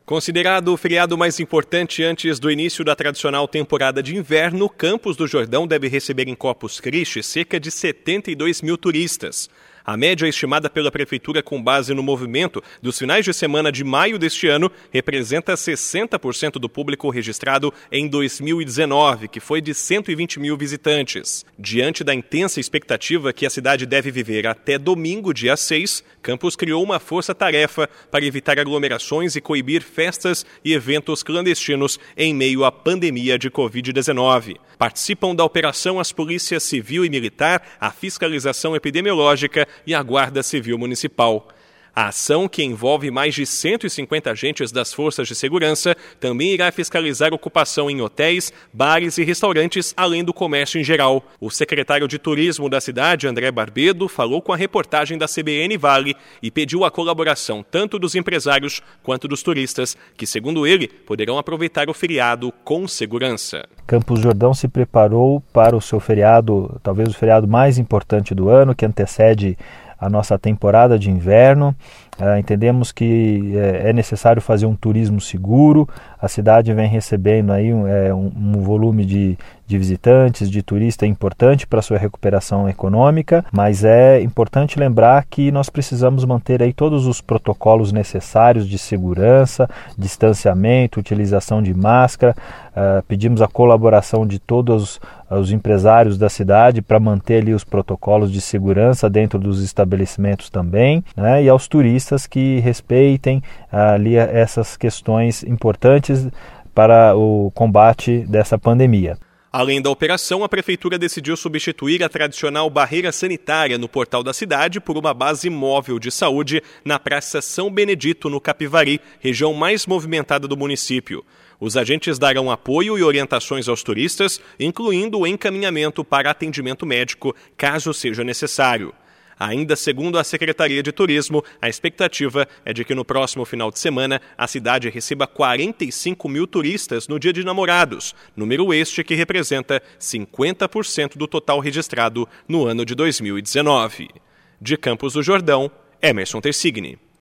Considerado o feriado mais importante antes do início da tradicional temporada de inverno, Campos do Jordão deve receber em Corpus Christi cerca de 72 mil turistas. A média estimada pela Prefeitura com base no movimento dos finais de semana de maio deste ano representa 60% do público registrado em 2019, que foi de 120 mil visitantes. Diante da intensa expectativa que a cidade deve viver até domingo, dia 6, Campos criou uma força-tarefa para evitar aglomerações e coibir festas e eventos clandestinos em meio à pandemia de Covid-19. Participam da operação as polícias civil e militar, a fiscalização epidemiológica e a Guarda Civil Municipal. A ação, que envolve mais de 150 agentes das forças de segurança, também irá fiscalizar ocupação em hotéis, bares e restaurantes, além do comércio em geral. O secretário de Turismo da cidade, André Barbedo, falou com a reportagem da CBN Vale e pediu a colaboração tanto dos empresários quanto dos turistas, que, segundo ele, poderão aproveitar o feriado com segurança. Campos do Jordão se preparou para o seu feriado, talvez o feriado mais importante do ano, que antecede a nossa temporada de inverno. Entendemos que é necessário fazer um turismo seguro. A cidade vem recebendo aí um volume de visitantes, de turistas importante para a sua recuperação econômica, mas é importante lembrar que nós precisamos manter aí todos os protocolos necessários de segurança, distanciamento, utilização de máscara. Pedimos a colaboração de todos os empresários da cidade para manter ali os protocolos de segurança dentro dos estabelecimentos também, né? E aos turistas que respeitem ali essas questões importantes para o combate dessa pandemia. Além da operação, a Prefeitura decidiu substituir a tradicional barreira sanitária no portal da cidade por uma base móvel de saúde na Praça São Benedito, no Capivari, região mais movimentada do município. Os agentes darão apoio e orientações aos turistas, incluindo o encaminhamento para atendimento médico, caso seja necessário. Ainda segundo a Secretaria de Turismo, a expectativa é de que no próximo final de semana a cidade receba 45 mil turistas no Dia de Namorados, número este que representa 50% do total registrado no ano de 2019. De Campos do Jordão, Emerson Tersigni.